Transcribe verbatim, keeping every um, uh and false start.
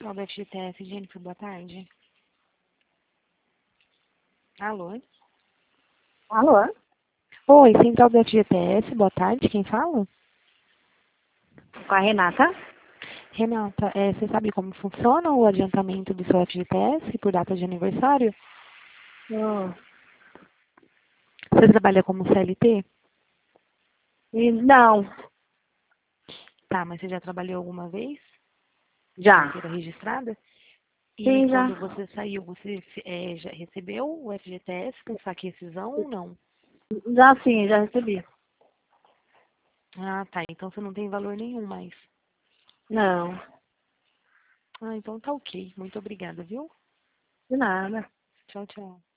Central do F G T S, Jennifer, boa tarde. Alô? Alô? Oi, Central do F G T S, boa tarde, quem fala? Com a Renata? Renata, é, você sabe como funciona o adiantamento do seu F G T S por data de aniversário? Hum. Você trabalha como C L T? E não, Tá, mas você já trabalhou alguma vez? já. Carteira registrada? E Sim, já. quando você saiu, você é, já recebeu o F G T S com saque e rescisão ou não? Já sim, já recebi. Ah, tá, então você não tem valor nenhum mais. Não, Ah, então tá ok. Muito obrigada, viu? de nada. Tchau, tchau.